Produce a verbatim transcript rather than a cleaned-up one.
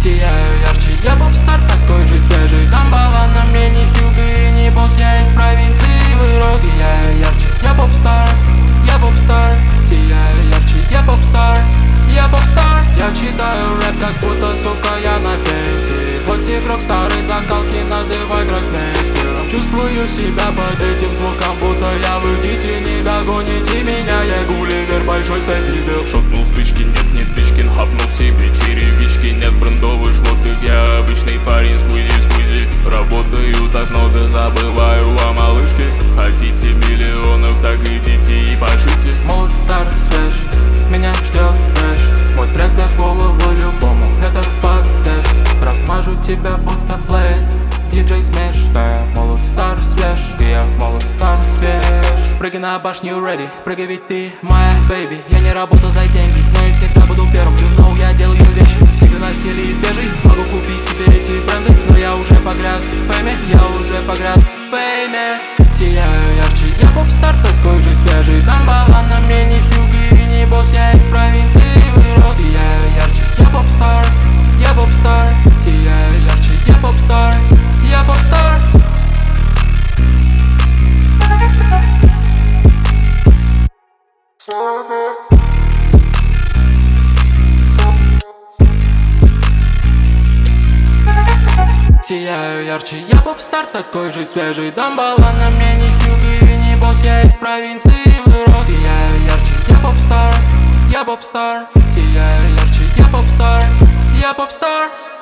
Сияю ярче, я попстар, такой же свежий. Там бала на мне не Хьюго и не босс, я из провинции вырос. Сияю ярче, я попстар, я попстар. Сияю ярче, я попстар, я попстар. Я читаю рэп, как будто, сука, я на пенсии. Хоть игрок старой закалки, называй гроссмейстером. Чувствую себя под этим звуком, будто я в идите. Не догоните меня, я Гулливер, большой степивер. Шотнул спички, нет, не Тычкин, хапнул себе черевички. Нет брендовый шмоток, я обычный парень, сквизи-сквизи. Работаю так много, забываю о малышке. Хотите миллионов, так идите и пошите. Молод, стар, свеж, меня ждет фреш. Мой трек даст голову любому, это факт-тест. Размажу тебя будто плей, диджей смеш. Да я молод, стар, свеж, и я молод, стар, свеж. Прыгай на башню, ready, прыгай, ведь ты моя бэйби. Я не работал за деньги, но и всегда буду первым. You know, я делаю вещи, всегда на стиле и свежий. Могу купить себе эти бренды, но я уже погряз в фейме. Я уже погряз в фейме. Сияю ярче, я попстар, такой же свежий. Там бала на мне не Хьюго и не босс, я из провинции вырос. Сияю ярче, я попстар, я попстар. Сияю ярче, я попстар, я попстар. Сияю ярче, я попстар, такой же свежий. Дамбала на мне не Хьюго и не босс, я из провинции вырос. Сияю ярче, я попстар, я попстар. Сияю ярче, я попстар, я попстар.